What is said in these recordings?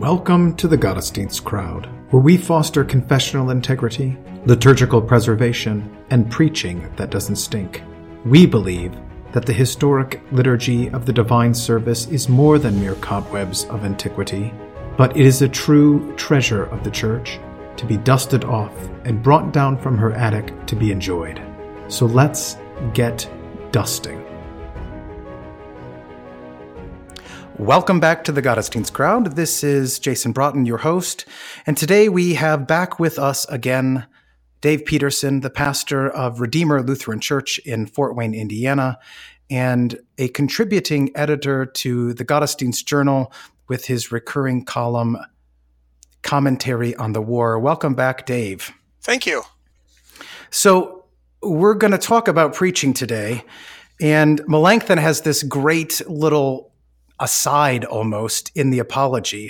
Welcome to the Gottesdienst Crowd, where we foster confessional integrity, liturgical preservation, and preaching that doesn't stink. We believe that the historic liturgy of the divine service is more than mere cobwebs of antiquity, but it is a true treasure of the Church to be dusted off and brought down from her attic to be enjoyed. So let's get dusting. Welcome back to the Gottesdienst Crowd. This is Jason Broughton, your host, and today we have back with us again Dave Peterson, the pastor of Redeemer Lutheran Church in Fort Wayne, Indiana, and a contributing editor to the Gottesdienst Journal with his recurring column, Commentary on the War. Welcome back, Dave. Thank you. So we're going to talk about preaching today, and Melanchthon has this great little aside almost in the Apology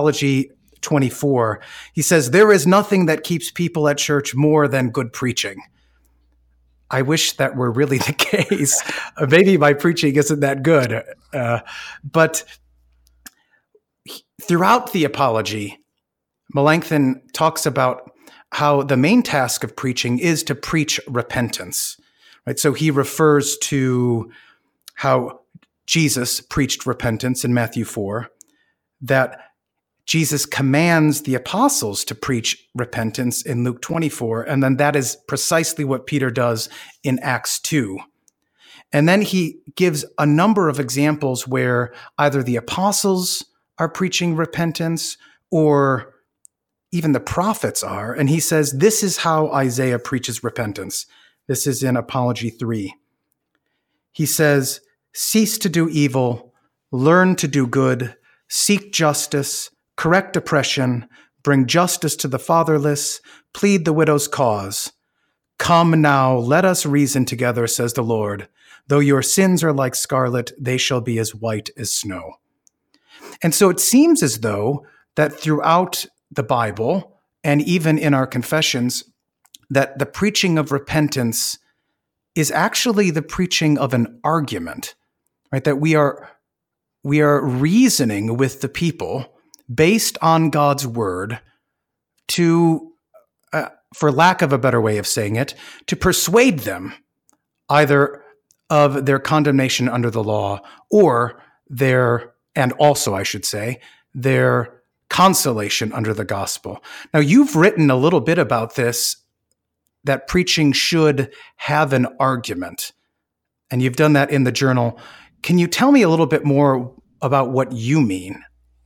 24. He says, "There is nothing that keeps people at church more than good preaching." I wish that were really the case. Maybe my preaching isn't that good. But throughout the Apology, Melanchthon talks about how the main task of preaching is to preach repentance. Right? So he refers to how Jesus preached repentance in Matthew 4, that Jesus commands the apostles to preach repentance in Luke 24, and then that is precisely what Peter does in Acts 2. And then he gives a number of examples where either the apostles are preaching repentance or even the prophets are, and he says, this is how Isaiah preaches repentance. This is in Apology 3. He says, "Cease to do evil, learn to do good, seek justice, correct oppression, bring justice to the fatherless, plead the widow's cause. Come now, let us reason together, says the Lord. Though your sins are like scarlet, they shall be as white as snow." And so it seems as though that throughout the Bible, and even in our confessions, that the preaching of repentance is actually the preaching of an argument. Right, that we are reasoning with the people based on God's word to, for lack of a better way of saying it, to persuade them either of their condemnation under the law or their consolation under the gospel. Now, you've written a little bit about this, that preaching should have an argument, and you've done that in the journal. Can you tell me a little bit more about what you mean?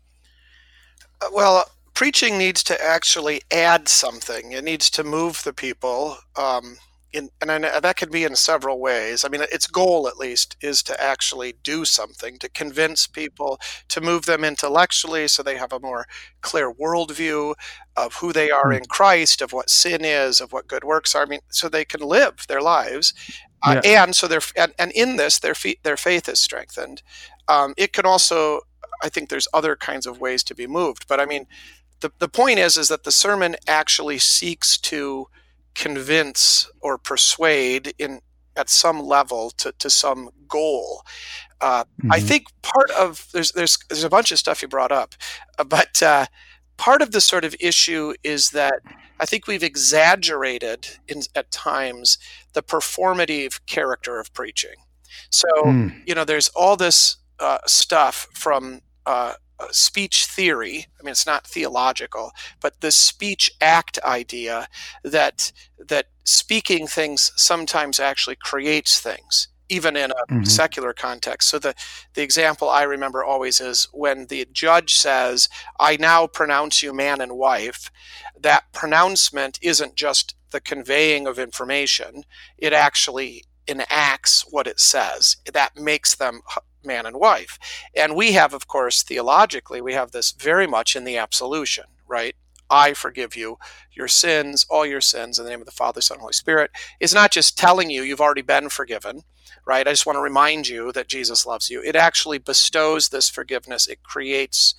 Well, preaching needs to actually add something. It needs to move the people, and that could be in several ways. I mean, its goal, at least, is to actually do something, to convince people, to move them intellectually so they have a more clear worldview of who they are in Christ, of what sin is, of what good works are. I mean, so they can live their lives. And so in this, their faith is strengthened. It can also, I think there's other kinds of ways to be moved. But I mean, the point is that the sermon actually seeks to convince or persuade at some level to some goal. I think part of there's a bunch of stuff you brought up, but part of the sort of issue is that I think we've exaggerated at times the performative character of preaching. So, there's all this stuff from speech theory. I mean, it's not theological, but the speech act idea that speaking things sometimes actually creates things, even in a secular context. So the example I remember always is when the judge says, "I now pronounce you man and wife," that pronouncement isn't just the conveying of information. It actually enacts what it says. That makes them man and wife. And we have, of course, theologically, we have this very much in the absolution, right? I forgive you your sins, all your sins, in the name of the Father, Son, and Holy Spirit. It's not just telling you you've already been forgiven, right? I just want to remind you that Jesus loves you. It actually bestows this forgiveness. It creates,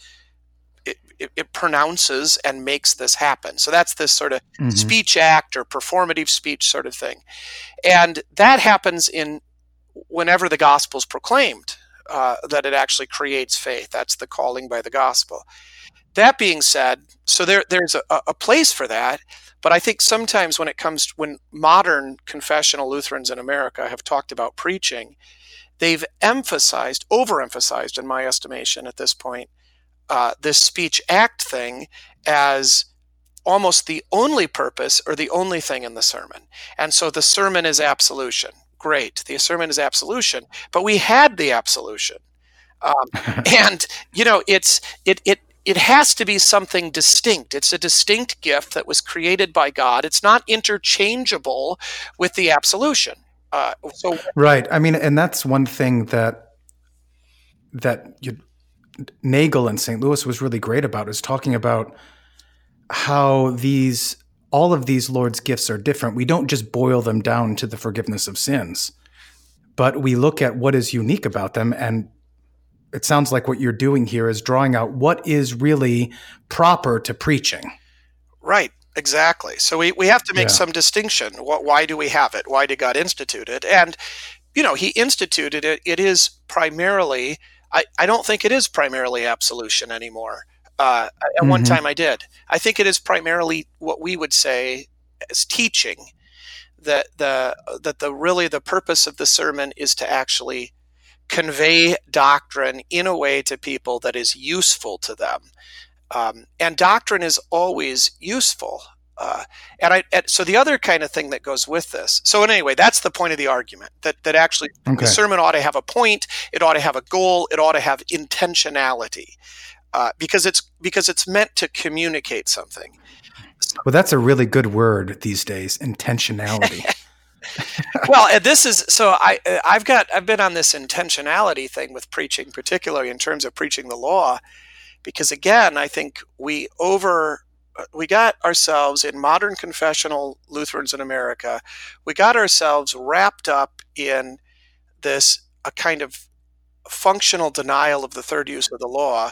it pronounces and makes this happen. So that's this sort of speech act or performative speech sort of thing. And that happens whenever the gospel is proclaimed, that it actually creates faith. That's the calling by the gospel. that being said, so there's a place for that, but I think sometimes when modern confessional Lutherans in America have talked about preaching, they've overemphasized, in my estimation at this point, this speech act thing as almost the only purpose or the only thing in the sermon. And so the sermon is absolution. Great, the sermon is absolution, but we had the absolution. And, it has to be something distinct. It's a distinct gift that was created by God. It's not interchangeable with the absolution. Right. I mean, and that's one thing that Nagel and St. Louis was really great about, is talking about how all of these Lord's gifts are different. We don't just boil them down to the forgiveness of sins, but we look at what is unique about them. And it sounds like what you're doing here is drawing out what is really proper to preaching. Right, exactly. So we have to make some distinction. Why do we have it? Why did God institute it? And, he instituted it. It is primarily, I don't think it is primarily absolution anymore. At one time I did. I think it is primarily what we would say as teaching, that the purpose of the sermon is to actually convey doctrine in a way to people that is useful to them. And doctrine is always useful. So the other kind of thing that goes with this. So anyway, that's the point of the argument, that actually the sermon ought to have a point, it ought to have a goal, it ought to have intentionality, because it's meant to communicate something. Well, that's a really good word these days, intentionality. Well, and this is so. I've been on this intentionality thing with preaching, particularly in terms of preaching the law, because again, I think we got ourselves in modern confessional Lutherans in America. We got ourselves wrapped up in this a kind of functional denial of the third use of the law,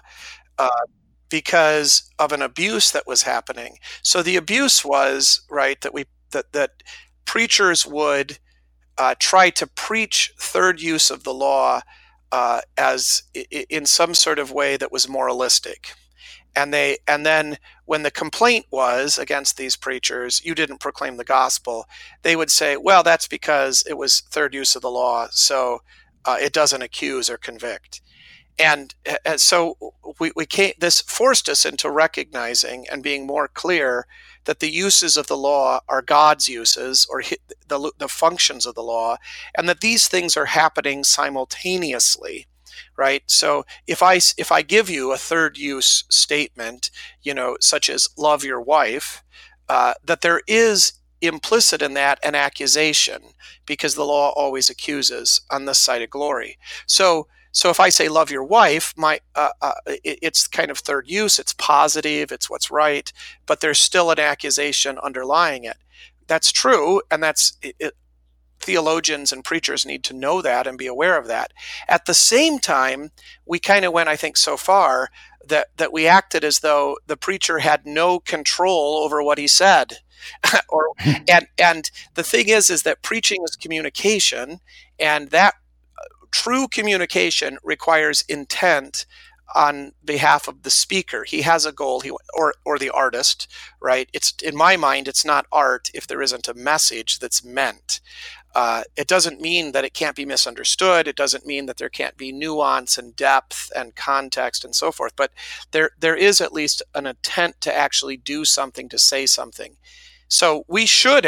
because of an abuse that was happening. So the abuse was that preachers would try to preach third use of the law as in some sort of way that was moralistic. And then when the complaint was against these preachers, you didn't proclaim the gospel, they would say, well, that's because it was third use of the law, so it doesn't accuse or convict. And so this forced us into recognizing and being more clear that the uses of the law are God's uses, or the functions of the law, and that these things are happening simultaneously, right? So if I give you a third use statement, such as love your wife, that there is implicit in that an accusation, because the law always accuses on this side of glory. So if I say love your wife, it's kind of third use, it's positive, it's what's right, but there's still an accusation underlying it. That's true, and theologians and preachers need to know that and be aware of that. At the same time, we kind of went, I think, so far that we acted as though the preacher had no control over what he said. and the thing is that preaching is communication, and that true communication requires intent on behalf of the speaker. He has a goal, or the artist, right? It's, in my mind, it's not art if there isn't a message that's meant. It doesn't mean that it can't be misunderstood. It doesn't mean that there can't be nuance and depth and context and so forth. But there is at least an intent to actually do something, to say something. So we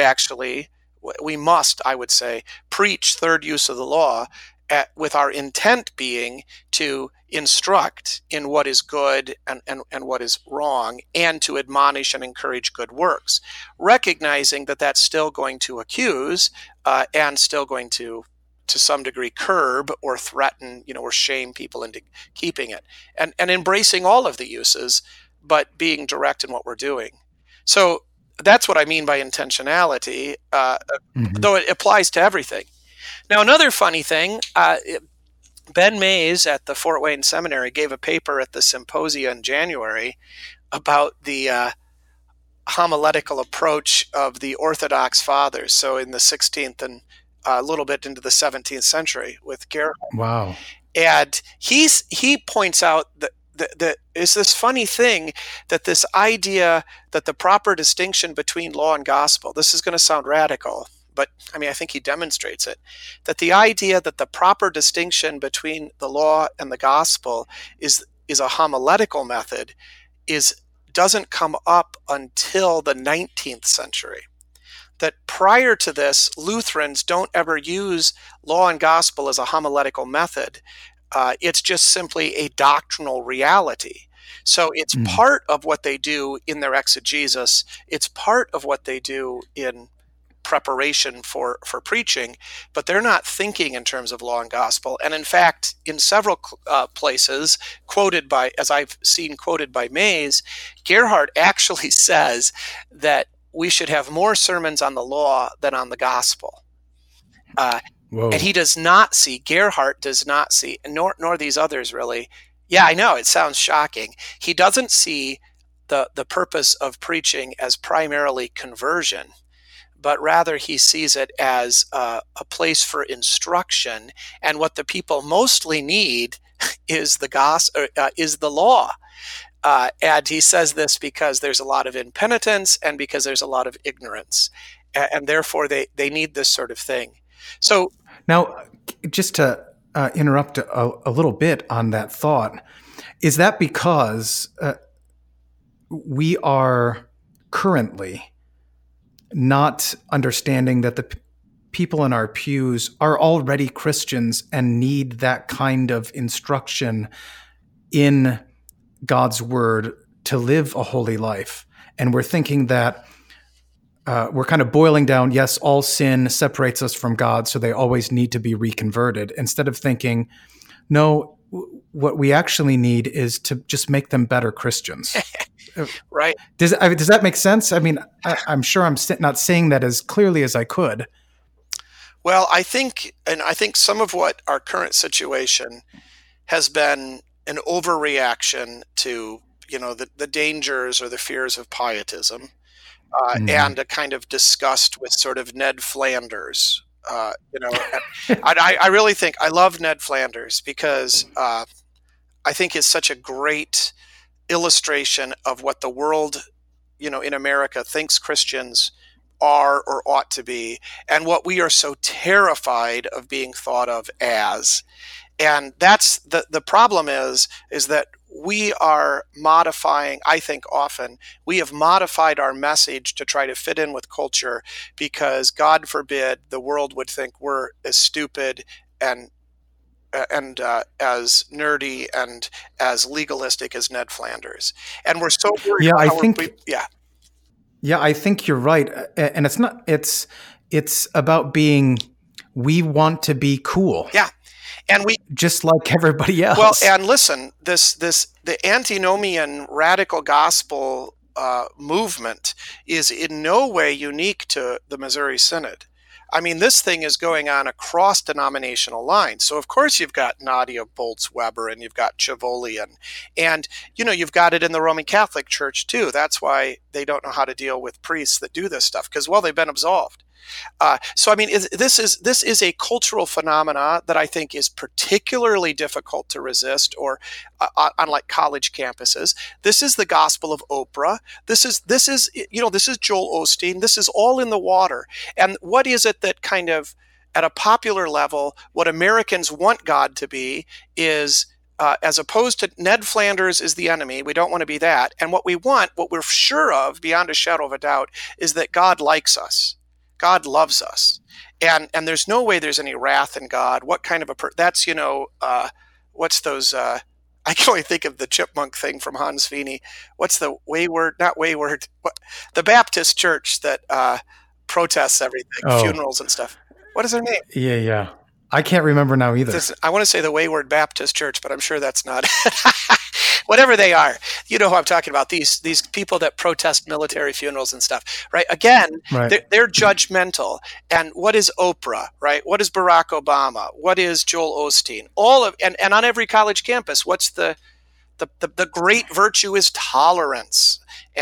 must, I would say, preach third use of the law, with our intent being to instruct in what is good and what is wrong, and to admonish and encourage good works, recognizing that that's still going to accuse, and still going to some degree curb or threaten, or shame people into keeping it, and embracing all of the uses, but being direct in what we're doing. So that's what I mean by intentionality, though it applies to everything. Now, another funny thing, Ben Mays at the Fort Wayne Seminary gave a paper at the symposia in January about the homiletical approach of the Orthodox fathers, so in the 16th and a little bit into the 17th century with Gerhard. Wow. And he points out is this funny thing that this idea that the proper distinction between law and gospel, this is going to sound radical, but I mean, I think he demonstrates it, that the idea that the proper distinction between the law and the gospel is a homiletical method doesn't come up until the 19th century. That prior to this, Lutherans don't ever use law and gospel as a homiletical method. It's just simply a doctrinal reality. So it's part of what they do in their exegesis. It's part of what they do in preparation for preaching, but they're not thinking in terms of law and gospel. And in fact, in several places, as I've seen quoted by Mays, Gerhard actually says that we should have more sermons on the law than on the gospel. And he does not see, Gerhard does not see, nor these others really. Yeah, I know, it sounds shocking. He doesn't see the purpose of preaching as primarily conversion, but rather he sees it as a place for instruction, and what the people mostly need is the law. And he says this because there's a lot of impenitence and because there's a lot of ignorance, and therefore they need this sort of thing. So now, just to interrupt a little bit on that thought, is that because we are currently not understanding that the people in our pews are already Christians and need that kind of instruction in God's word to live a holy life? And we're thinking that we're kind of boiling down, yes, all sin separates us from God, so they always need to be reconverted, instead of thinking, no, what we actually need is to just make them better Christians. Right. Does that make sense? I mean, I'm sure I'm not saying that as clearly as I could. Well, I think some of what our current situation has been an overreaction to, the dangers or the fears of pietism, and a kind of disgust with sort of Ned Flanders. I really think I love Ned Flanders because I think is such a great illustration of what the world, in America thinks Christians are or ought to be, and what we are so terrified of being thought of as. And that's the problem is that we are modifying, I think often, we have modified our message to try to fit in with culture because, God forbid, the world would think we're as stupid and as nerdy and as legalistic as Ned Flanders. And we're so worried Yeah, I think you're right. And it's about being, we want to be cool. Yeah. And we just like everybody else. Well, and listen, the antinomian radical gospel movement is in no way unique to the Missouri Synod. I mean, this thing is going on across denominational lines. So, of course, you've got Nadia Bolz-Weber and you've got Chervollian. And, you've got it in the Roman Catholic Church, too. That's why they don't know how to deal with priests that do this stuff, because, they've been absolved. So, I mean, this is a cultural phenomena that I think is particularly difficult to resist, or on like college campuses. This is the gospel of Oprah. This is Joel Osteen. This is all in the water. And what is it that kind of, at a popular level, what Americans want God to be is, as opposed to Ned Flanders is the enemy. We don't want to be that. And what we're sure of, beyond a shadow of a doubt, is that God likes us. God loves us. And there's no way there's any wrath in God. What kind of that's, what's those, I can only think of the chipmunk thing from Hans Feeney. What's the the Baptist church that protests everything, funerals and stuff. What is their name? Yeah. I can't remember now either. I want to say the Wayward Baptist Church, but I'm sure that's not it. Whatever they are, you know who I'm talking about. These people that protest military funerals and stuff, right? Again, right. They're judgmental. And what is Oprah, right? What is Barack Obama? What is Joel Osteen? And on every college campus, what's the great virtue is tolerance.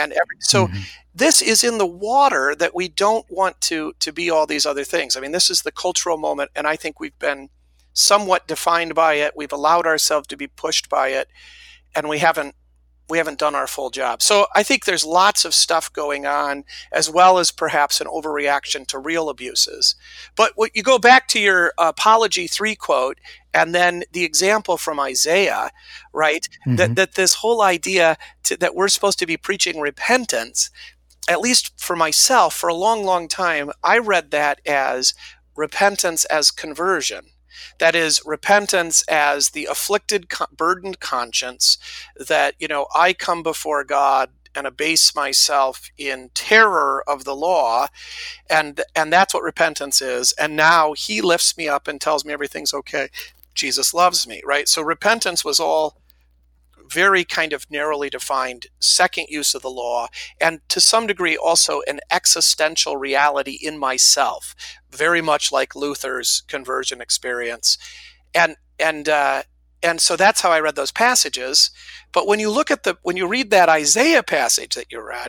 This is in the water that we don't want to be all these other things. I mean, this is the cultural moment, and I think we've been somewhat defined by it. We've allowed ourselves to be pushed by it. and we haven't done our full job. So I think there's lots of stuff going on, as well as perhaps an overreaction to real abuses. But you go back to your Apology 3 quote, and then the example from Isaiah, right? Mm-hmm. That this whole idea that we're supposed to be preaching repentance, at least for myself, for a long, long time, I read that as repentance as conversion. That is, repentance as the afflicted, burdened conscience that, I come before God and abase myself in terror of the law, and that's what repentance is. And now he lifts me up and tells me everything's okay. Jesus loves me, right? So repentance was all very kind of narrowly defined second use of the law, and to some degree also an existential reality in myself, very much like Luther's conversion experience. And so that's how I read those passages. But when you read that Isaiah passage that you read,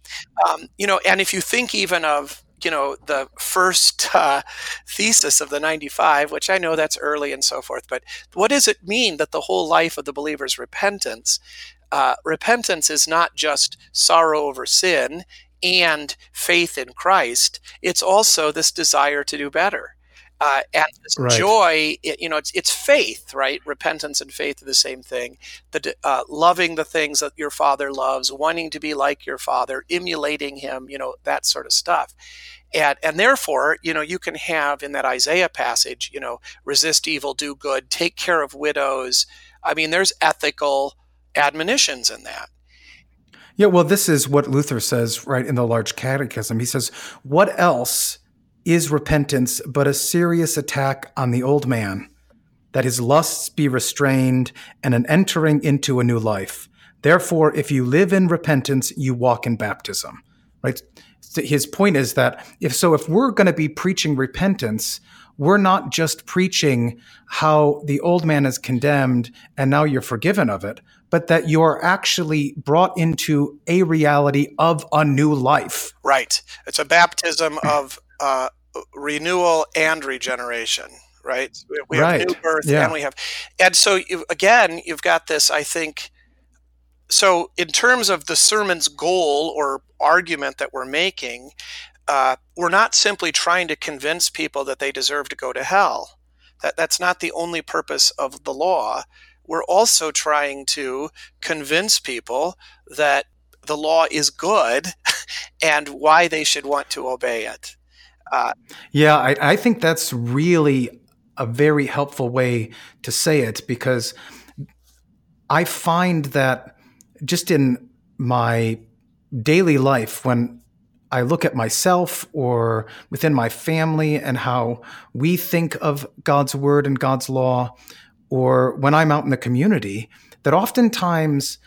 and if you think even of the first thesis of the 95, which I know that's early and so forth, but what does it mean that the whole life of the believer is repentance? Repentance is not just sorrow over sin and faith in Christ. It's also this desire to do better. And this Right. joy, it's faith, right? Repentance and faith are the same thing. Loving the things that your Father loves, wanting to be like your Father, emulating Him, that sort of stuff. And therefore, you can have in that Isaiah passage, resist evil, do good, take care of widows. I mean, there's ethical admonitions in that. Yeah, well, this is what Luther says, right, in the Large Catechism. He says, what else is repentance but a serious attack on the old man, that his lusts be restrained and an entering into a new life? Therefore, if you live in repentance, you walk in baptism, right? His point is that if we're going to be preaching repentance, we're not just preaching how the old man is condemned and now you're forgiven of it, but that you're actually brought into a reality of a new life. Right. It's a baptism of renewal and regeneration, right? We have new birth, yeah. and so you've got this, I think. So in terms of the sermon's goal or argument that we're making, we're not simply trying to convince people that they deserve to go to hell. That's not the only purpose of the law. We're also trying to convince people that the law is good and why they should want to obey it. I think that's really a very helpful way to say it, because I find that just in my daily life, when I look at myself or within my family and how we think of God's word and God's law, or when I'm out in the community, that oftentimes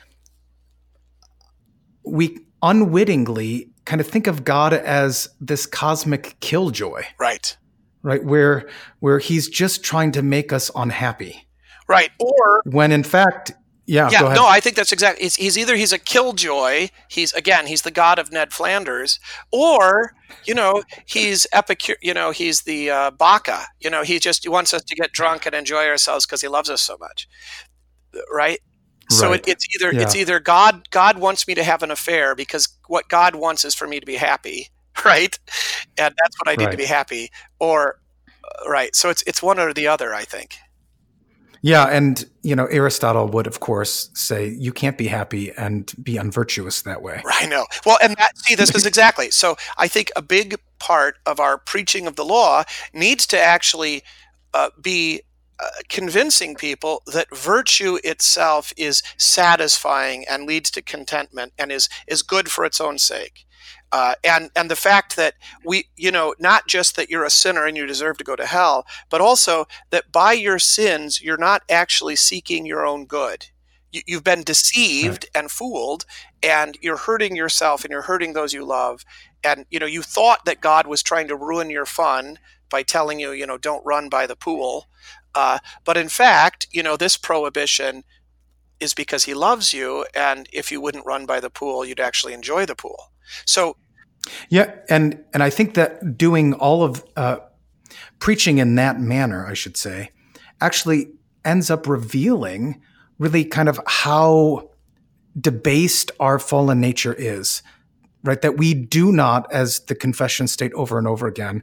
we unwittingly kind of think of God as this cosmic killjoy. Right. Right. Where he's just trying to make us unhappy. Right. Or when in fact, go ahead. No, I think that's exactly. He's a killjoy. He's the god of Ned Flanders, or he's Epicure. He's the Baccha. He wants us to get drunk and enjoy ourselves because he loves us so much, right? So Right. it's either God wants me to have an affair because what God wants is for me to be happy, right? And that's what I need to be happy, or right. So it's one or the other, I think. Yeah, and Aristotle would, of course, say you can't be happy and be unvirtuous that way. I know. Well, and this is exactly. So I think a big part of our preaching of the law needs to actually be convincing people that virtue itself is satisfying and leads to contentment and is good for its own sake. And the fact that we, not just that you're a sinner and you deserve to go to hell, but also that by your sins, you're not actually seeking your own good. You've been deceived and fooled, and you're hurting yourself and you're hurting those you love. And, you thought that God was trying to ruin your fun by telling you, don't run by the pool. But in fact, this prohibition is because he loves you. And if you wouldn't run by the pool, you'd actually enjoy the pool. So, yeah, and I think that doing all of preaching in that manner, I should say, actually ends up revealing really kind of how debased our fallen nature is, right? That we do not, as the confessions state over and over again,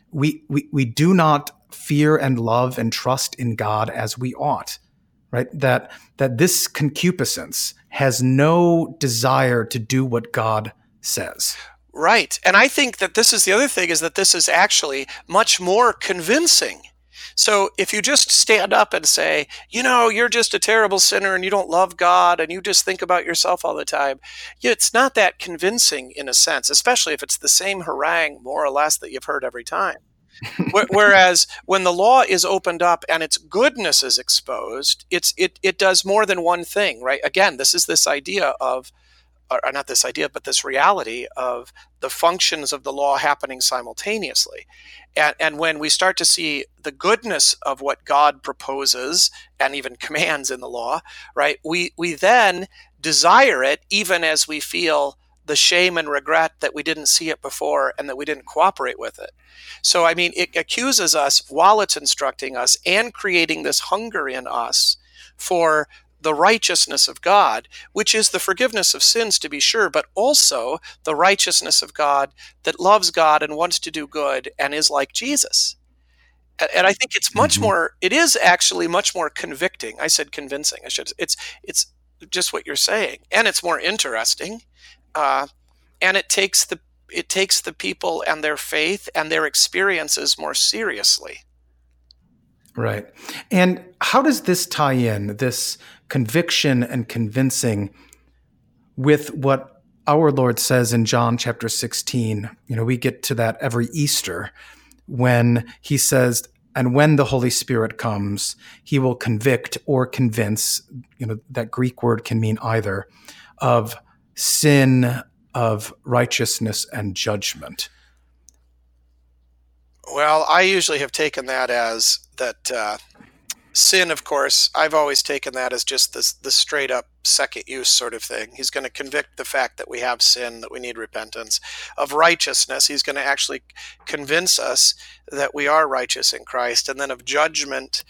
we do not fear and love and trust in God as we ought, right? That this concupiscence has no desire to do what God says. Right. And I think that this is the other thing, is that this is actually much more convincing. So if you just stand up and say, you're just a terrible sinner and you don't love God and you just think about yourself all the time, it's not that convincing in a sense, especially if it's the same harangue, more or less, that you've heard every time. Whereas when the law is opened up and its goodness is exposed, it does more than one thing, right? Again, this idea of, or not this idea, but this reality of the functions of the law happening simultaneously. And when we start to see the goodness of what God proposes and even commands in the law, right, we then desire it, even as we feel the shame and regret that we didn't see it before and that we didn't cooperate with it. So, I mean, it accuses us while it's instructing us and creating this hunger in us for the righteousness of God, which is the forgiveness of sins, to be sure, but also the righteousness of God that loves God and wants to do good and is like Jesus. And I think it's much more, it is actually much more convicting. I said convincing. It's just what you're saying. And it's more interesting. And it takes the people and their faith and their experiences more seriously. Right. And how does this tie in, this conviction and convincing, with what our Lord says in John chapter 16? We get to that every Easter when he says, and when the Holy Spirit comes, he will convict or convince, that Greek word can mean either, of sin, of righteousness, and judgment. Well, I usually have taken that as that sin, of course, I've always taken that as just the straight up second use sort of thing. He's going to convict the fact that we have sin, that we need repentance. Of righteousness, he's going to actually convince us that we are righteous in Christ. And then of judgment,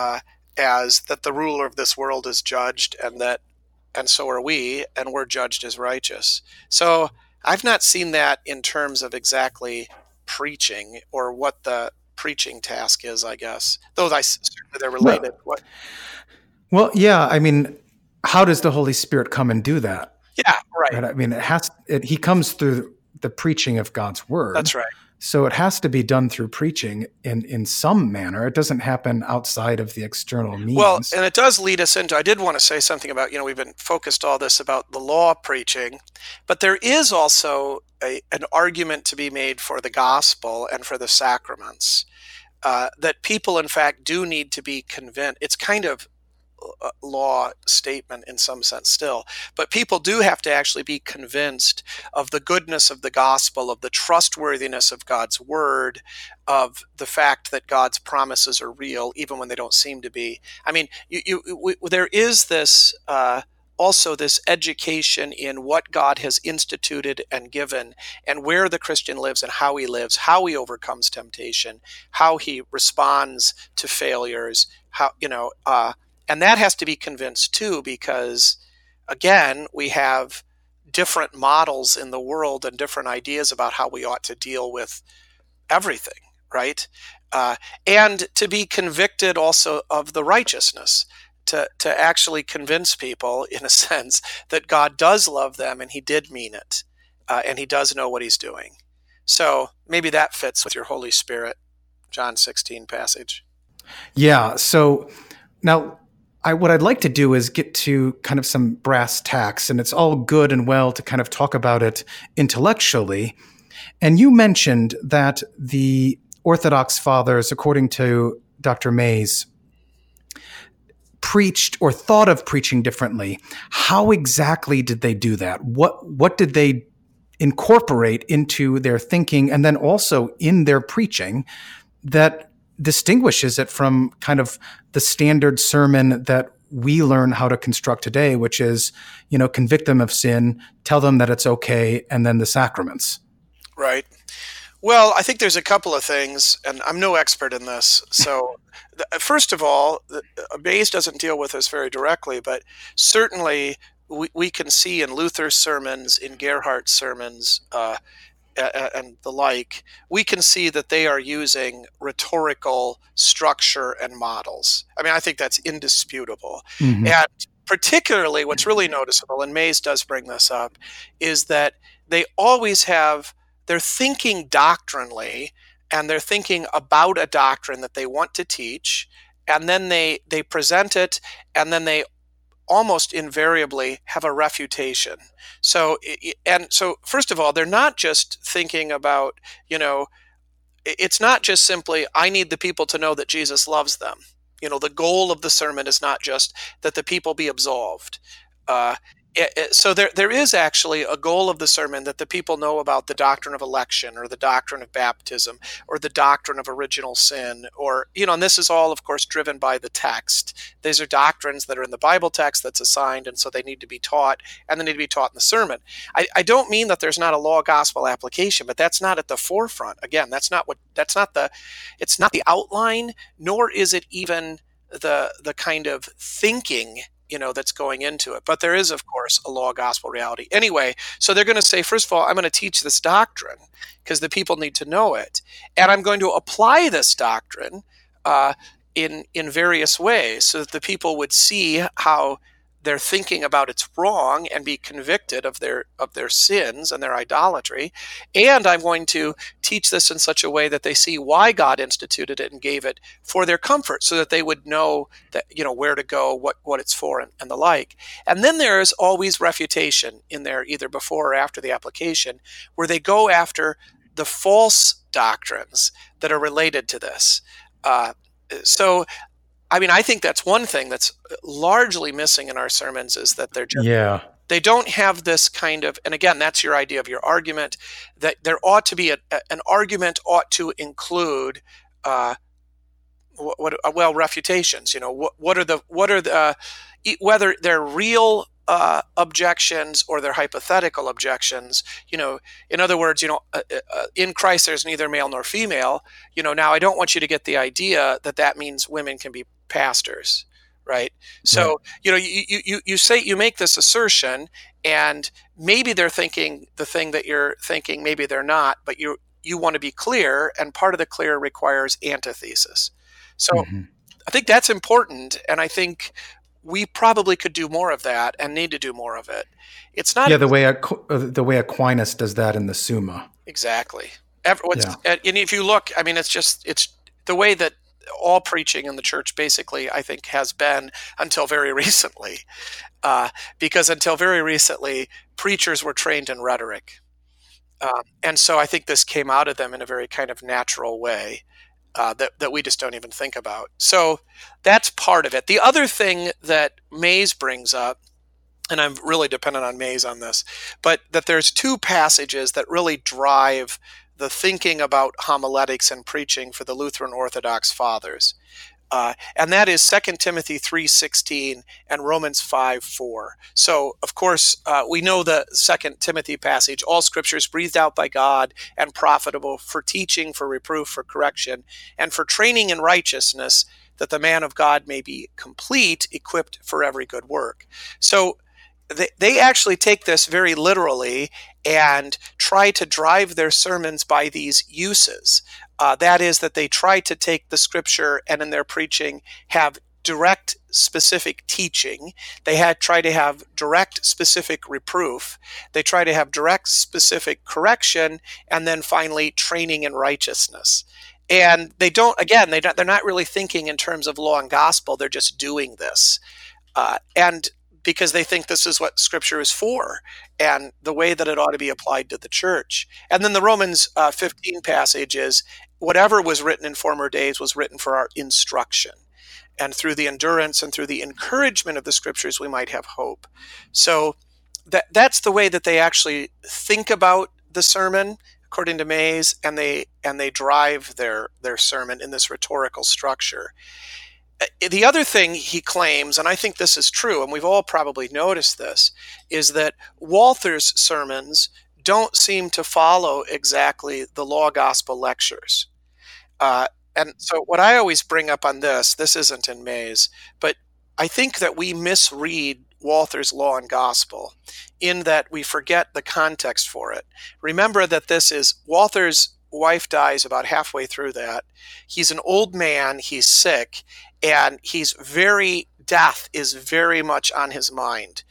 as that the ruler of this world is judged, and so are we, and we're judged as righteous. So I've not seen that in terms of exactly preaching or what the preaching task is, I guess. Though certainly they're related. Well, yeah. I mean, how does the Holy Spirit come and do that? Yeah, right. I mean, he comes through the preaching of God's word. That's right. So it has to be done through preaching in some manner. It doesn't happen outside of the external means. Well, and it does lead us into, I did want to say something about, we've been focused all this about the law preaching, but there is also an argument to be made for the gospel and for the sacraments, that people, in fact, do need to be convinced. It's kind of law statement in some sense still, but people do have to actually be convinced of the goodness of the gospel, of the trustworthiness of God's word, of the fact that God's promises are real even when they don't seem to be. I mean, there is this also this education in what God has instituted and given, and where the Christian lives and how he lives, how he overcomes temptation, how he responds to failures, and that has to be convinced too, because again, we have different models in the world and different ideas about how we ought to deal with everything, right? And to be convicted also of the righteousness, to actually convince people, in a sense, that God does love them and he did mean it, and he does know what he's doing. So maybe that fits with your Holy Spirit, John 16 passage. Yeah, so now what I'd like to do is get to kind of some brass tacks, and it's all good and well to kind of talk about it intellectually. And you mentioned that the Orthodox fathers, according to Dr. Mays, preached or thought of preaching differently. How exactly did they do that? What did they incorporate into their thinking and then also in their preaching that distinguishes it from kind of the standard sermon that we learn how to construct today, which is, convict them of sin, tell them that it's okay, and then the sacraments? Right. Well, I think there's a couple of things, and I'm no expert in this. So, first of all, Bayes doesn't deal with this very directly, but certainly we can see in Luther's sermons, in Gerhardt's sermons, and the like, we can see that they are using rhetorical structure and models. I mean, I think that's indisputable. Mm-hmm. And particularly, what's really noticeable, and Mays does bring this up, is that they always have, they're thinking doctrinally, and they're thinking about a doctrine that they want to teach, and then they present it, and then they almost invariably have a refutation. So, first of all, they're not just thinking about, it's not just simply, I need the people to know that Jesus loves them. The goal of the sermon is not just that the people be absolved. So there is actually a goal of the sermon that the people know about the doctrine of election, or the doctrine of baptism, or the doctrine of original sin, or, and this is all, of course, driven by the text. These are doctrines that are in the Bible text that's assigned, and so they need to be taught, and they need to be taught in the sermon. I don't mean that there's not a law gospel application, but that's not at the forefront. Again, it's not the outline, nor is it even the kind of thinking that's going into it. But there is, of course, a law gospel reality. Anyway, so they're going to say, first of all, I'm going to teach this doctrine because the people need to know it. And I'm going to apply this doctrine in various ways so that the people would see how their thinking about it's wrong and be convicted of their sins and their idolatry. And I'm going to teach this in such a way that they see why God instituted it and gave it for their comfort, so that they would know that, where to go, what it's for, and the like. And then there's always refutation in there, either before or after the application, where they go after the false doctrines that are related to this. I think that's one thing that's largely missing in our sermons, is that they don't have this kind of, and again, that's your idea of your argument, that there ought to be an argument ought to include refutations. What are the whether they're real objections or they're hypothetical objections. In other words, in Christ there's neither male nor female. Now I don't want you to get the idea that means women can be pastors, right? So you make this assertion, and maybe they're thinking the thing that you're thinking, maybe they're not, but you want to be clear, and part of the clear requires antithesis. So I think that's important, and I think we probably could do more of that and need to do more of it. It's not the way Aquinas does that in the Summa. Exactly. And if you look, it's the way that all preaching in the church basically, I think, has been until very recently, because until very recently, preachers were trained in rhetoric. And so I think this came out of them in a very kind of natural way that we just don't even think about. So that's part of it. The other thing that Mays brings up, and I'm really dependent on Mays on this, but that there's two passages that really drive the thinking about homiletics and preaching for the Lutheran Orthodox fathers. And that is 2 Timothy 3:16 and Romans 5:4. So, of course, we know the 2 Timothy passage, all scripture is breathed out by God and profitable for teaching, for reproof, for correction, and for training in righteousness, that the man of God may be complete, equipped for every good work. So they actually take this very literally and try to drive their sermons by these uses. That is, that they try to take the scripture and in their preaching have direct specific teaching. They try to have direct specific reproof. They try to have direct specific correction, and then finally training in righteousness. And they're not really thinking in terms of law and gospel. They're just doing this. And because they think this is what scripture is for and the way that it ought to be applied to the church. And then the Romans 15 passage is, whatever was written in former days was written for our instruction. And through the endurance and through the encouragement of the scriptures, we might have hope. So that's the way that they actually think about the sermon, according to Mays, and they drive their sermon in this rhetorical structure. The other thing he claims, and I think this is true, and we've all probably noticed this, is that Walther's sermons don't seem to follow exactly the law gospel lectures. And so what I always bring up on this isn't in Mays, but I think that we misread Walther's Law and Gospel in that we forget the context for it. Remember that this is Walther's wife dies about halfway through that. He's an old man, he's sick, and death is very much on his mind.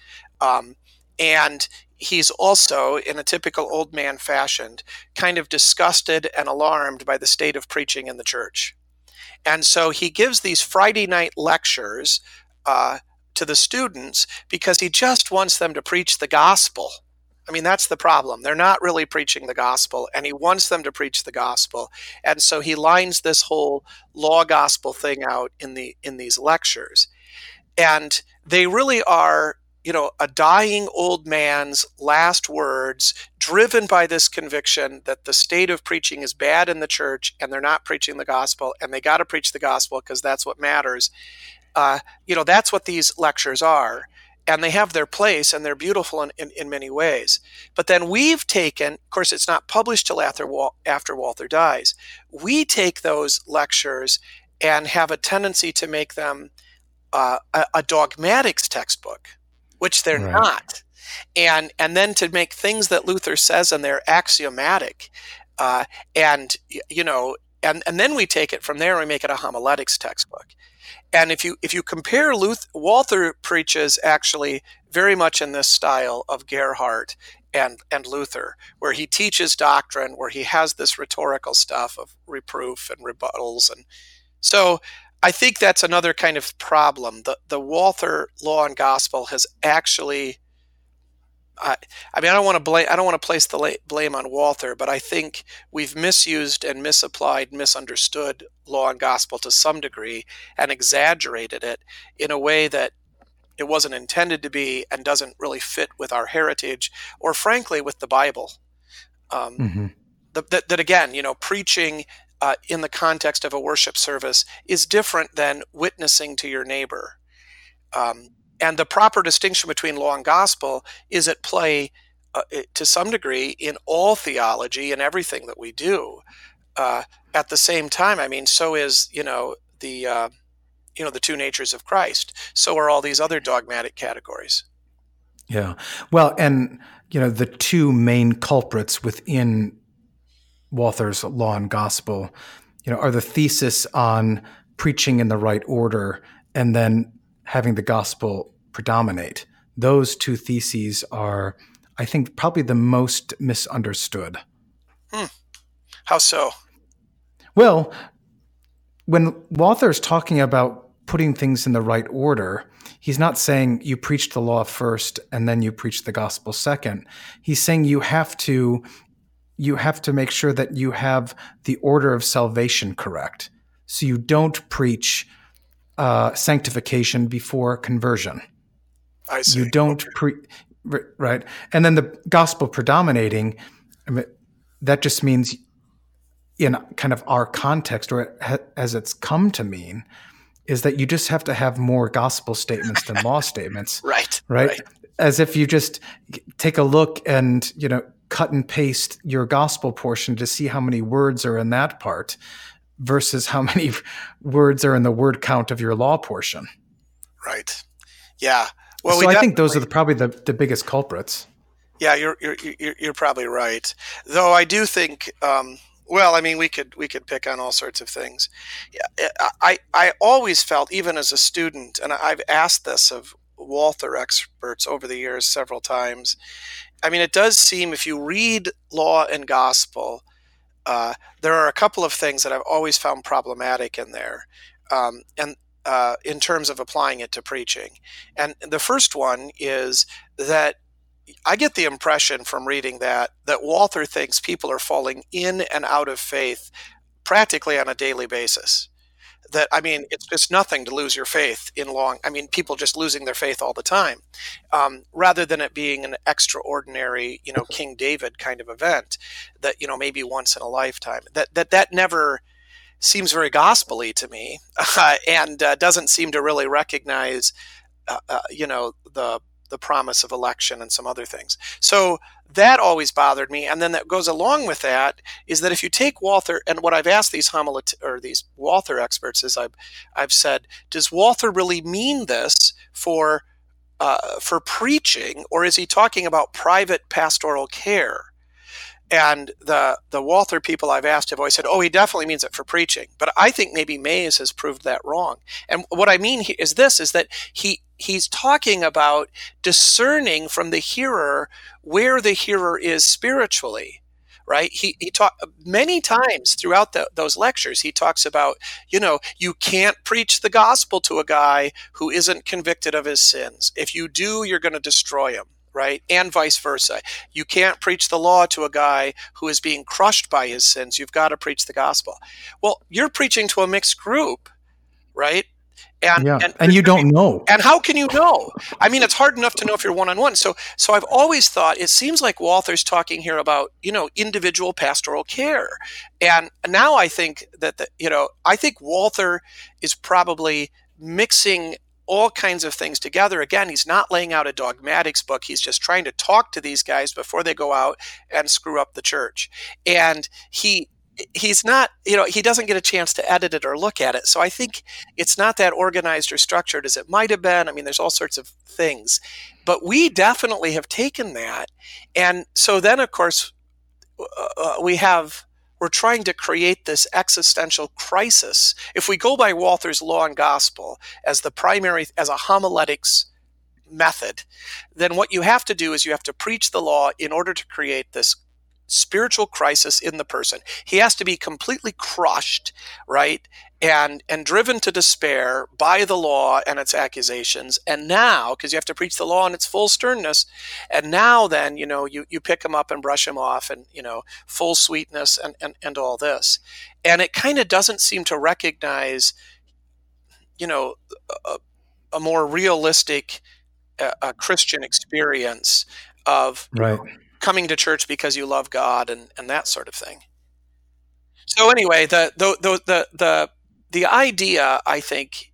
And he's also, in a typical old man fashion, kind of disgusted and alarmed by the state of preaching in the church. And so he gives these Friday night lectures to the students because he just wants them to preach the gospel. I mean, that's the problem. They're not really preaching the gospel, and he wants them to preach the gospel. And so he lines this whole law gospel thing out in these lectures. And they really are, a dying old man's last words, driven by this conviction that the state of preaching is bad in the church and they're not preaching the gospel, and they got to preach the gospel because that's what matters. That's what these lectures are. And they have their place, and they're beautiful in many ways. But then we've taken, of course, it's not published till after Walther dies. We take those lectures and have a tendency to make them a dogmatics textbook, which they're Right. not. And then to make things that Luther says and they're axiomatic. And then we take it from there and we make it a homiletics textbook. And if you compare Walther preaches actually very much in this style of Gerhard and Luther, where he teaches doctrine, where he has this rhetorical stuff of reproof and rebuttals. And so I think that's another kind of problem. The Walther Law and Gospel has actually, I don't want to place the blame on Walther, but I think we've misused and misapplied, misunderstood Law and Gospel to some degree and exaggerated it in a way that it wasn't intended to be and doesn't really fit with our heritage or, frankly, with the Bible. That again, preaching in the context of a worship service is different than witnessing to your neighbor. And the proper distinction between law and gospel is at play to some degree in all theology and everything that we do. At the same time, I mean, so is the two natures of Christ. So are all these other dogmatic categories. Yeah. Well, and the two main culprits within Walther's Law and Gospel, are the thesis on preaching in the right order and then having the gospel predominate. Those two theses are, I think, probably the most misunderstood. How so? Well, when Walther's talking about putting things in the right order, he's not saying you preach the law first and then you preach the gospel second. He's saying you have to make sure that you have the order of salvation correct. So you don't preach sanctification before conversion. I see. You don't right. And then the gospel predominating, that just means in kind of our context, or as it's come to mean, is that you just have to have more gospel statements than law statements. Right. As if you just take a look and, cut and paste your gospel portion to see how many words are in that part versus how many words are in the word count of your law portion. Right. Yeah. Well, so I think those are probably the biggest culprits. Yeah, you're probably right. Though I do think, we could pick on all sorts of things. I always felt, even as a student, and I've asked this of Walther experts over the years several times. I mean, it does seem, if you read Law and Gospel, there are a couple of things that I've always found problematic in there, and in terms of applying it to preaching. And the first one is that I get the impression from reading that Walther thinks people are falling in and out of faith practically on a daily basis. That, I mean, it's just nothing to lose your faith people just losing their faith all the time, rather than it being an extraordinary, King David kind of event that, maybe once in a lifetime. That never seems very gospel-y to me, and doesn't seem to really recognize, the the promise of election and some other things. So that always bothered me. And then that goes along with that is that if you take Walther, and what I've asked these these Walther experts is I've said, does Walther really mean this for preaching, or is he talking about private pastoral care? And the Walther people I've asked have always said, oh, he definitely means it for preaching. But I think maybe Mays has proved that wrong. And what I mean is that he's talking about discerning from the hearer where the hearer is spiritually, right? He talked many times throughout those lectures. He talks about, you can't preach the gospel to a guy who isn't convicted of his sins. If you do, you're going to destroy him. Right? And vice versa. You can't preach the law to a guy who is being crushed by his sins. You've got to preach the gospel. Well, you're preaching to a mixed group, right? And you don't know. And how can you know? I mean, it's hard enough to know if you're one-on-one. So I've always thought, it seems like Walther's talking here about, individual pastoral care. And now I think that, I think Walther is probably mixing all kinds of things together. Again, he's not laying out a dogmatics book. He's just trying to talk to these guys before they go out and screw up the church. And he's not, he doesn't get a chance to edit it or look at it. So I think it's not that organized or structured as it might have been. I mean, there's all sorts of things. But we definitely have taken that. And so then, of course, we're trying to create this existential crisis. If we go by Walther's Law and Gospel as a homiletics method, then what you have to do is you have to preach the law in order to create this spiritual crisis in the person. He has to be completely crushed, right? And driven to despair by the law and its accusations. And now, because you have to preach the law in its full sternness, and now then, you pick him up and brush him off, and, full sweetness and all this. And it kind of doesn't seem to recognize, a more realistic Christian experience of coming to church because you love God and that sort of thing. So anyway, the idea, I think,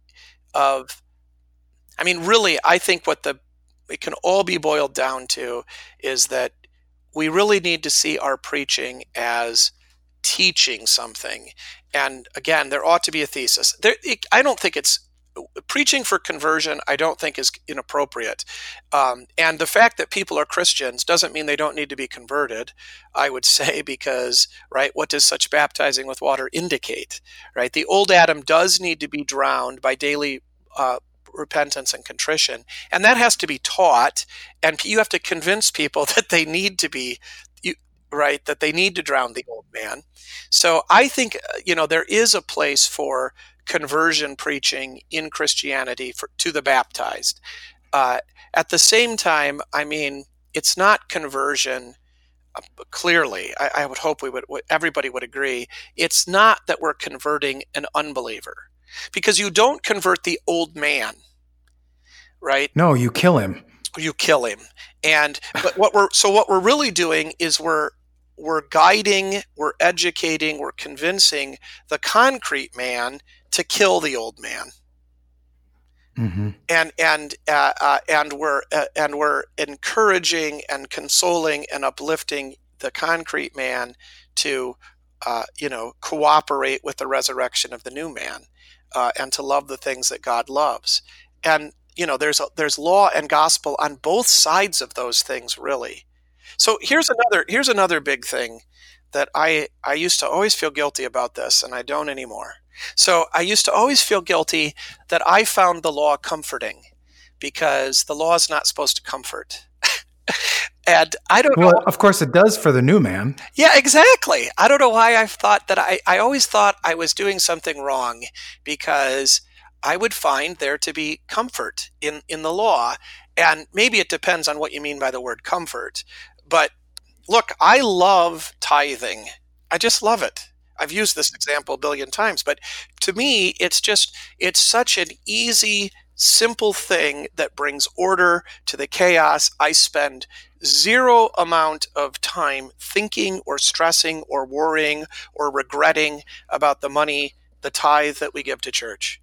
really, I think what it can all be boiled down to is that we really need to see our preaching as teaching something. And again, there ought to be a thesis. I don't think preaching for conversion, I don't think is inappropriate. And the fact that people are Christians doesn't mean they don't need to be converted, I would say, because, right, what does such baptizing with water indicate, right? The old Adam does need to be drowned by daily repentance and contrition, and that has to be taught, and you have to convince people that they need to be, right, that they need to drown the old man. So I think, there is a place for conversion preaching in Christianity to the baptized. At the same time, it's not conversion. Clearly, I would hope everybody would agree. It's not that we're converting an unbeliever, because you don't convert the old man, right? No, you kill him. You kill him. But what we're really doing is we're guiding, we're educating, we're convincing the concrete man to kill the old man. Mm-hmm. And we're encouraging and consoling and uplifting the concrete man to cooperate with the resurrection of the new man, and to love the things that God loves. And there's law and gospel on both sides of those things, really. So here's another big thing that I used to always feel guilty about this, and I don't anymore. So I used to always feel guilty that I found the law comforting, because the law is not supposed to comfort. And I don't know. Well, of course it does for the new man. Yeah, exactly. I don't know why I've thought that. I always thought I was doing something wrong, because I would find there to be comfort in the law. And maybe it depends on what you mean by the word comfort. But look, I love tithing. I just love it. I've used this example a billion times, but to me, it's such an easy, simple thing that brings order to the chaos. I spend zero amount of time thinking or stressing or worrying or regretting about the money, the tithe that we give to church.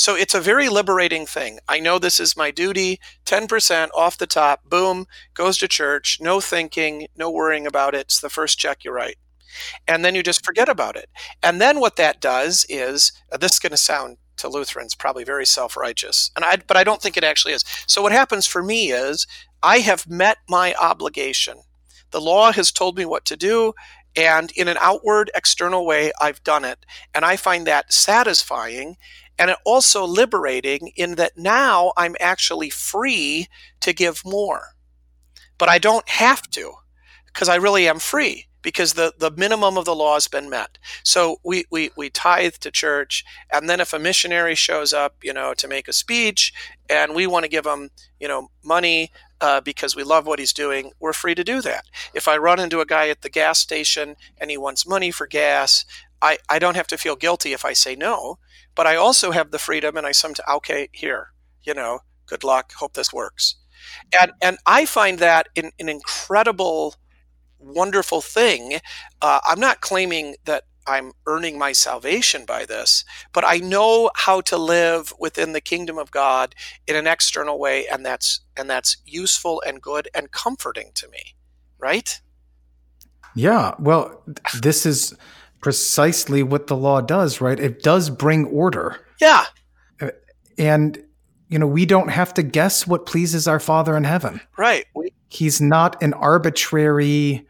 So it's a very liberating thing. I know this is my duty, 10% off the top, boom, goes to church, no thinking, no worrying about it. It's the first check you write. And then you just forget about it. And then what that does is, this is going to sound to Lutherans probably very self-righteous, but I don't think it actually is. So what happens for me is I have met my obligation. The law has told me what to do, and in an outward, external way, I've done it. And I find that satisfying and also liberating in that now I'm actually free to give more. But I don't have to, because I really am free, because the minimum of the law has been met. So we tithe to church, and then if a missionary shows up, to make a speech, and we want to give him, money because we love what he's doing, we're free to do that. If I run into a guy at the gas station and he wants money for gas, I don't have to feel guilty if I say no, but I also have the freedom, and I sometimes, okay, here, good luck, hope this works. And I find that an incredible, wonderful thing. I'm not claiming that I'm earning my salvation by this, but I know how to live within the kingdom of God in an external way, and that's useful and good and comforting to me, right? Yeah, well, this is precisely what the law does, right? It does bring order. Yeah. And, we don't have to guess what pleases our Father in heaven. Right. He's not an arbitrary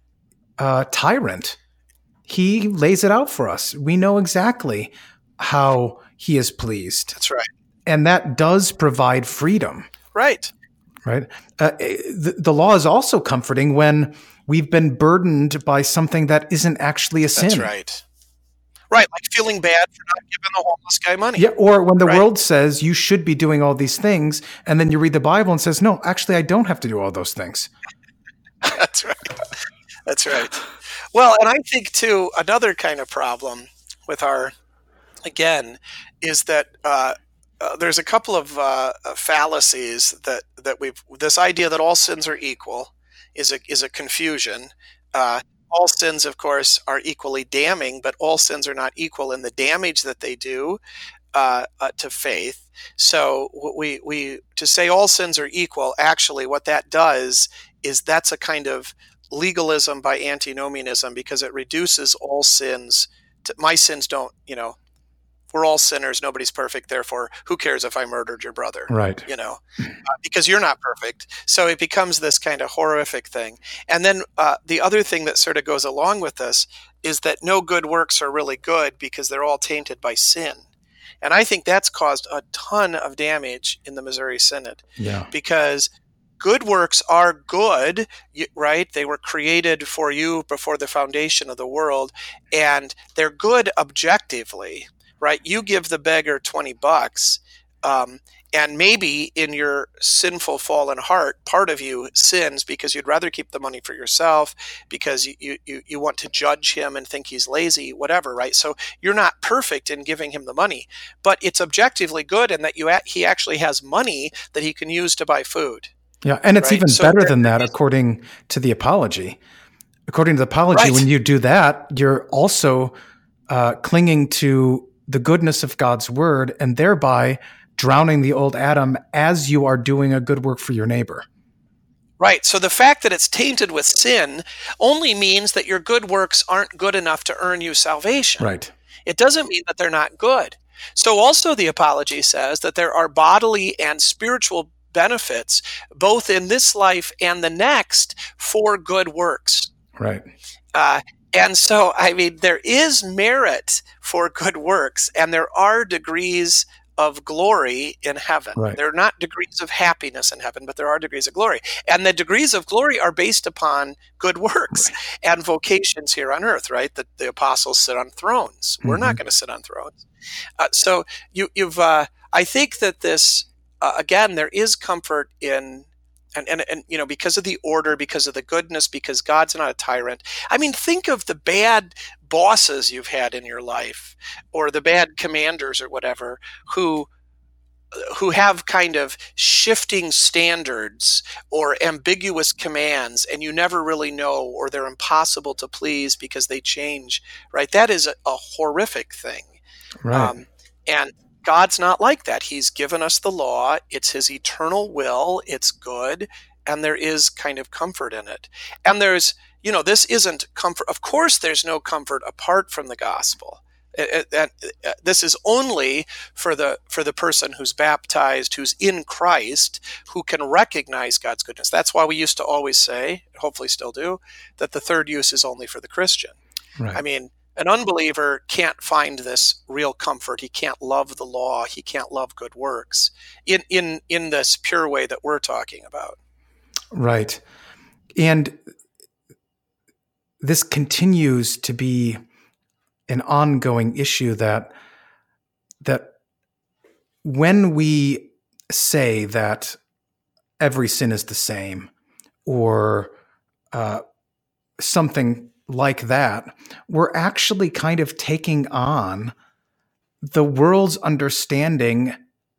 tyrant. He lays it out for us. We know exactly how he is pleased. That's right. And that does provide freedom. Right. Right. The law is also comforting when we've been burdened by something that isn't actually a sin. That's right. Right, like feeling bad for not giving the homeless guy money. Yeah, or when the world says you should be doing all these things, and then you read the Bible and says, no, actually, I don't have to do all those things. That's right. That's right. Well, and I think, too, another kind of problem with again, is that there's a couple of fallacies that this idea that all sins are equal is a confusion. All sins, of course, are equally damning, but all sins are not equal in the damage that they do to faith. So we to say all sins are equal, actually what that does is that's a kind of legalism by antinomianism, because it reduces all sins to, my sins don't, we're all sinners, nobody's perfect, therefore who cares if I murdered your brother? Right. Because you're not perfect. So it becomes this kind of horrific thing. And then the other thing that sort of goes along with this is that no good works are really good because they're all tainted by sin. And I think that's caused a ton of damage in the Missouri Synod. Yeah. Because good works are good, right? They were created for you before the foundation of the world, and they're good objectively. Right, you give the beggar $20, and maybe in your sinful, fallen heart, part of you sins because you'd rather keep the money for yourself, because you want to judge him and think he's lazy, whatever. Right, so you're not perfect in giving him the money, but it's objectively good in that he actually has money that he can use to buy food. Yeah, and it's even better than that, according to the Apology. According to the Apology, when you do that, you're also clinging to the goodness of God's word, and thereby drowning the old Adam as you are doing a good work for your neighbor. Right. So the fact that it's tainted with sin only means that your good works aren't good enough to earn you salvation. Right. It doesn't mean that they're not good. So also the Apology says that there are bodily and spiritual benefits, both in this life and the next, for good works. Right. And so, I mean, there is merit for good works, and there are degrees of glory in heaven. Right. There are not degrees of happiness in heaven, but there are degrees of glory. And the degrees of glory are based upon good works and vocations here on earth, right? That the apostles sit on thrones. We're not going to sit on thrones. So I think that this, again, there is comfort in, and because of the order, because of the goodness, because God's not a tyrant. I mean, think of the bad bosses you've had in your life, or the bad commanders or whatever, who have kind of shifting standards or ambiguous commands, and you never really know, or they're impossible to please because they change, right? That is a horrific thing. Right. And God's not like that. He's given us the law. It's his eternal will. It's good. And there is kind of comfort in it. And there's, this isn't comfort. Of course, there's no comfort apart from the gospel. This is only for the person who's baptized, who's in Christ, who can recognize God's goodness. That's why we used to always say, hopefully still do, that the third use is only for the Christian. Right. I mean, an unbeliever can't find this real comfort. He can't love the law. He can't love good works in this pure way that we're talking about. Right. And this continues to be an ongoing issue that when we say that every sin is the same, or something like that, we're actually kind of taking on the world's understanding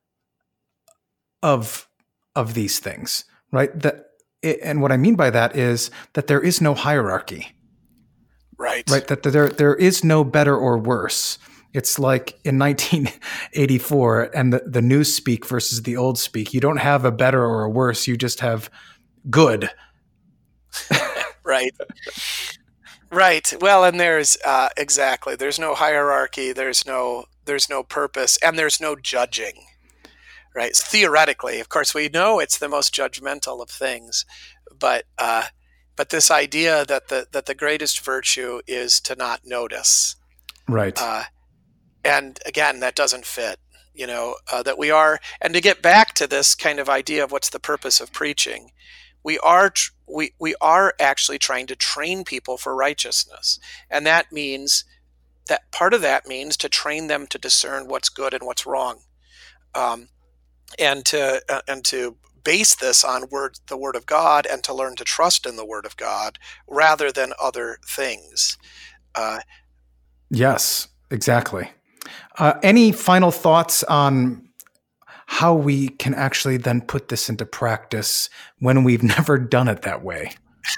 of these things, right? And what I mean by that is that there is no hierarchy. Right. That there is no better or worse. It's like in 1984 and the new speak versus the old speak. You don't have a better or a worse. You just have good. Right. Right. Well, and there's exactly. There's no hierarchy. There's no purpose, and there's no judging. Right. Theoretically, of course, we know it's the most judgmental of things, but this idea that the greatest virtue is to not notice. Right. And again, that doesn't fit. That we are, and to get back to this kind of idea of what's the purpose of preaching, we are actually trying to train people for righteousness, and that means that part of that means to train them to discern what's good and what's wrong, and to base this on the Word of God, and to learn to trust in the Word of God rather than other things. Yes, exactly. Any final thoughts on how we can actually then put this into practice when we've never done it that way?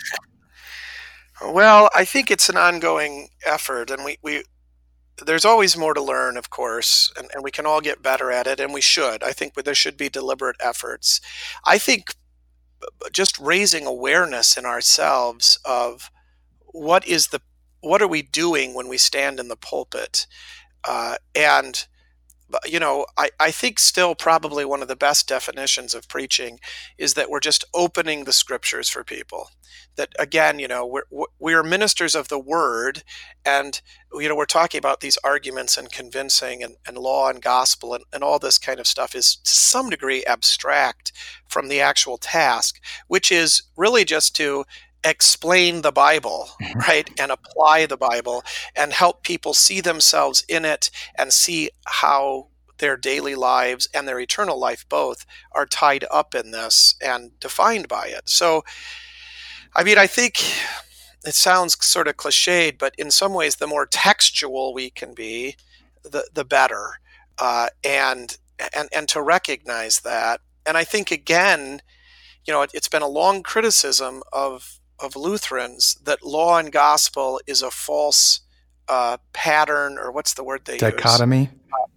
Well, I think it's an ongoing effort, and we there's always more to learn, of course, and we can all get better at it, and we should. I think there should be deliberate efforts. I think just raising awareness in ourselves of what are we doing when we stand in the pulpit, and I think still probably one of the best definitions of preaching is that we're just opening the scriptures for people. That again, we're ministers of the word, and we're talking about these arguments and convincing and law and gospel and all this kind of stuff is to some degree abstract from the actual task, which is really just to explain the Bible, right? And apply the Bible and help people see themselves in it and see how their daily lives and their eternal life both are tied up in this and defined by it. So, I mean, I think it sounds sort of cliched, but in some ways, the more textual we can be, the better. And to recognize that. And I think, again, it's been a long criticism of Lutherans that law and gospel is a false pattern, or what's the word they use? Dichotomy?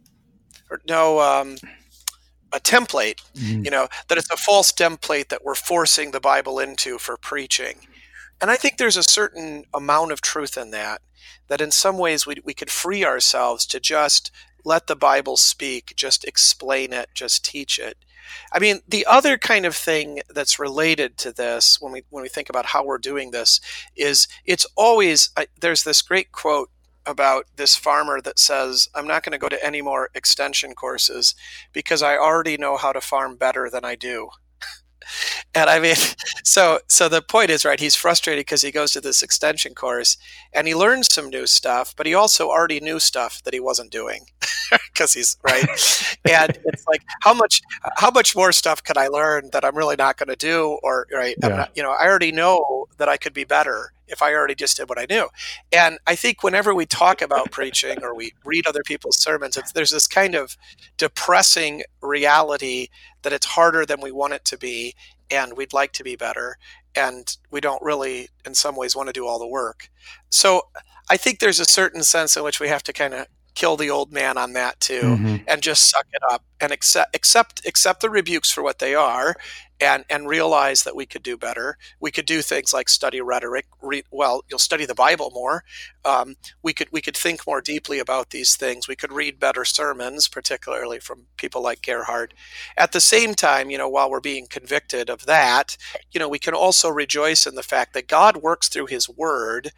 A template, that it's a false template that we're forcing the Bible into for preaching. And I think there's a certain amount of truth in that in some ways we could free ourselves to just let the Bible speak, just explain it, just teach it. I mean, the other kind of thing that's related to this when we think about how we're doing this is it's always, there's this great quote about this farmer that says, I'm not going to go to any more extension courses because I already know how to farm better than I do. And I mean, so the point is, right, he's frustrated because he goes to this extension course and he learns some new stuff, but he also already knew stuff that he wasn't doing because he's right. And it's like, how much more stuff can I learn that I'm really not going to do? Or, right, Yeah. I'm not, I already know that I could be better if I already just did what I knew. And I think whenever we talk about preaching or we read other people's sermons, there's this kind of depressing reality that it's harder than we want it to be, and we'd like to be better, and we don't really, in some ways, want to do all the work. So I think there's a certain sense in which we have to kind of kill the old man on that too, Hmm. and just suck it up and accept the rebukes for what they are, and realize that we could do better. We could do things like study rhetoric. You'll study the Bible more. We could think more deeply about these things. We could read better sermons, particularly from people like Gerhard. At the same time, while we're being convicted of that, we can also rejoice in the fact that God works through His Word,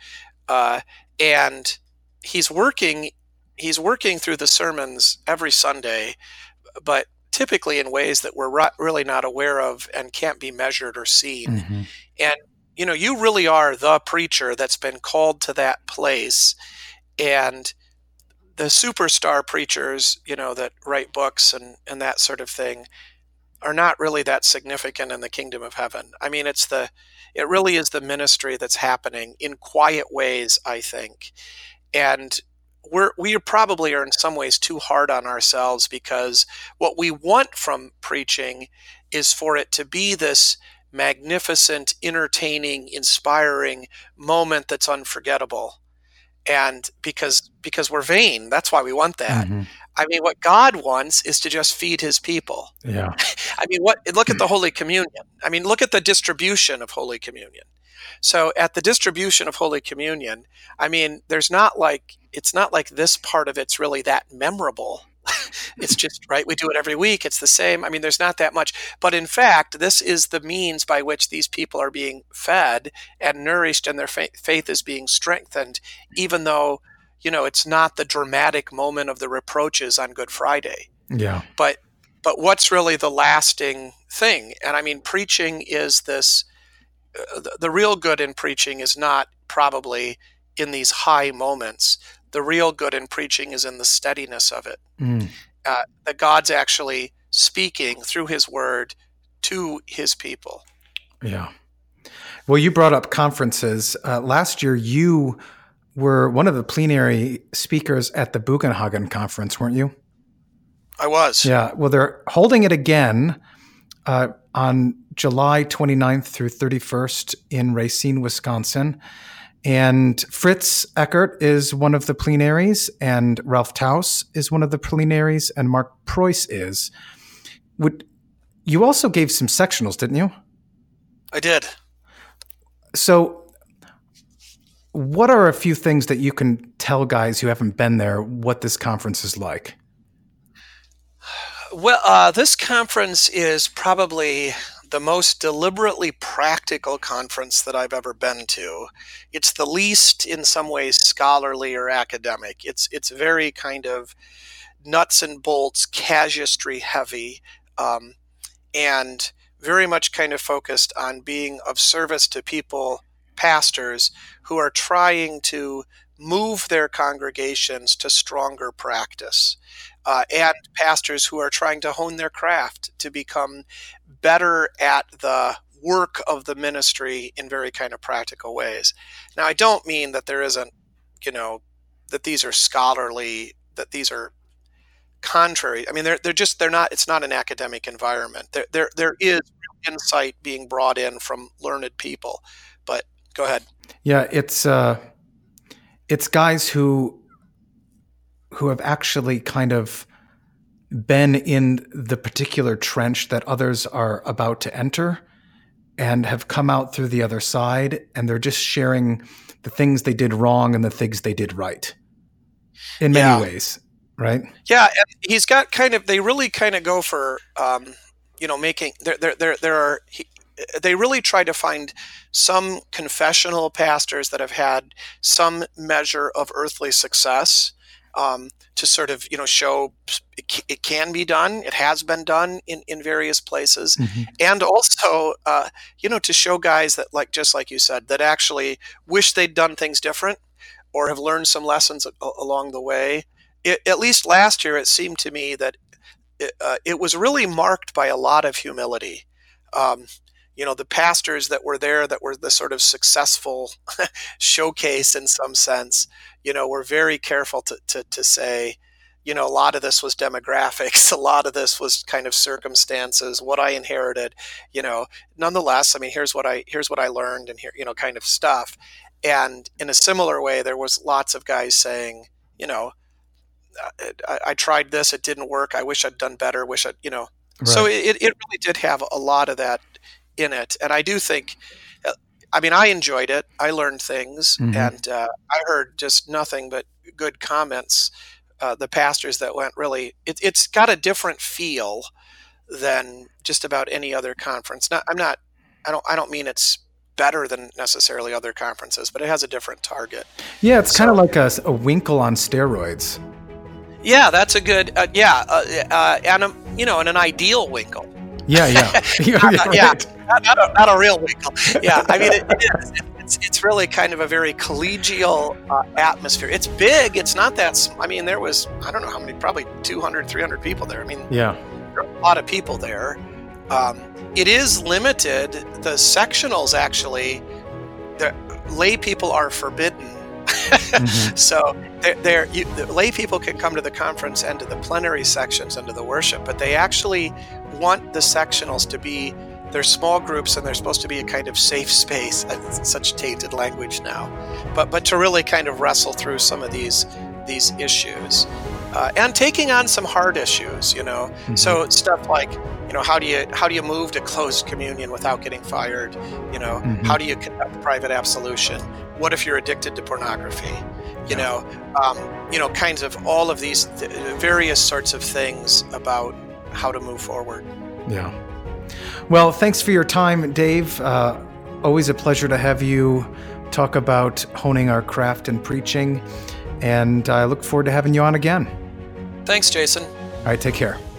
and He's working. He's working through the sermons every Sunday, but typically in ways that we're really not aware of and can't be measured or seen. Hmm. And you really are the preacher that's been called to that place. And the superstar preachers, that write books and that sort of thing, are not really that significant in the kingdom of heaven. I mean, it really is the ministry that's happening in quiet ways, I think. And we probably are in some ways too hard on ourselves, because what we want from preaching is for it to be this magnificent, entertaining, inspiring moment that's unforgettable. And because we're vain, that's why we want that. Hmm. I mean, what God wants is to just feed His people. Yeah. I mean, look at the Holy Communion. I mean, look at the distribution of Holy Communion. So at the distribution of Holy Communion, I mean, it's not like this part of it's really that memorable. It's just, right, we do it every week. It's the same. I mean, there's not that much. But in fact, this is the means by which these people are being fed and nourished, and their faith is being strengthened, even though, it's not the dramatic moment of the reproaches on Good Friday. Yeah. But what's really the lasting thing? And I mean, preaching is this. The real good in preaching is not probably in these high moments. The real good in preaching is in the steadiness of it. Mm. That God's actually speaking through His Word to His people. Yeah. Well, you brought up conferences. Last year, you were one of the plenary speakers at the Bugenhagen conference, weren't you? I was. Yeah. Well, they're holding it again on July 29th through 31st in Racine, Wisconsin. And Fritz Eckert is one of the plenaries, and Ralph Taus is one of the plenaries, and Mark Preuss is. You also gave some sectionals, didn't you? I did. So what are a few things that you can tell guys who haven't been there what this conference is like? Well, this conference is probably the most deliberately practical conference that I've ever been to. It's the least, in some ways, scholarly or academic. It's very kind of nuts and bolts, casuistry heavy, and very much kind of focused on being of service to people, pastors, who are trying to move their congregations to stronger practice. And pastors who are trying to hone their craft to become better at the work of the ministry in very kind of practical ways. Now, I don't mean that there isn't, that these are scholarly, that these are contrary. I mean, they're not. It's not an academic environment. There is insight being brought in from learned people. But go ahead. Yeah, it's guys who have actually kind of been in the particular trench that others are about to enter and have come out through the other side, and they're just sharing the things they did wrong and the things they did right in many ways, right? Yeah, and he's got they really kind of go for making they really try to find some confessional pastors that have had some measure of earthly success, to sort of show it can be done. It has been done in various places, and also to show guys that, just like you said, that actually wish they'd done things different or have learned some lessons along the way. At least last year, it seemed to me that it was really marked by a lot of humility. The pastors that were there, that were the sort of successful showcase in some sense, were very careful to say, a lot of this was demographics, a lot of this was kind of circumstances, what I inherited, nonetheless, I mean, here's what I learned, and here, kind of stuff. And in a similar way, there was lots of guys saying, I tried this, it didn't work. I wish I'd done better. Right. So it really did have a lot of that in it. And I do think, I mean, I enjoyed it. I learned things, and I heard just nothing but good comments. The pastors that went, really, it's got a different feel than just about any other conference. I don't mean it's better than necessarily other conferences, but it has a different target. Yeah, it's kind of like a Winkle on steroids. Yeah, that's a good. And and an ideal Winkle. Yeah. Right. Not a real Winkle. Yeah, I mean, it's really kind of a very collegial atmosphere. It's big. It's not that. I mean, there was, I don't know how many, probably 200, 300 people there. I mean, yeah, there are a lot of people there. It is limited. The sectionals, actually, the lay people are forbidden. So the lay people can come to the conference and to the plenary sections and to the worship, but they actually want the sectionals to be, they're small groups, and they're supposed to be a kind of safe space. That's such tainted language now, but to really kind of wrestle through some of these issues, and taking on some hard issues, So stuff like, how do you move to closed communion without getting fired? How do you conduct private absolution? What if you're addicted to pornography? Kinds of all of these various sorts of things about how to move forward. Yeah. Well, thanks for your time, Dave. Always a pleasure to have you talk about honing our craft in preaching. And I look forward to having you on again. Thanks, Jason. All right, take care.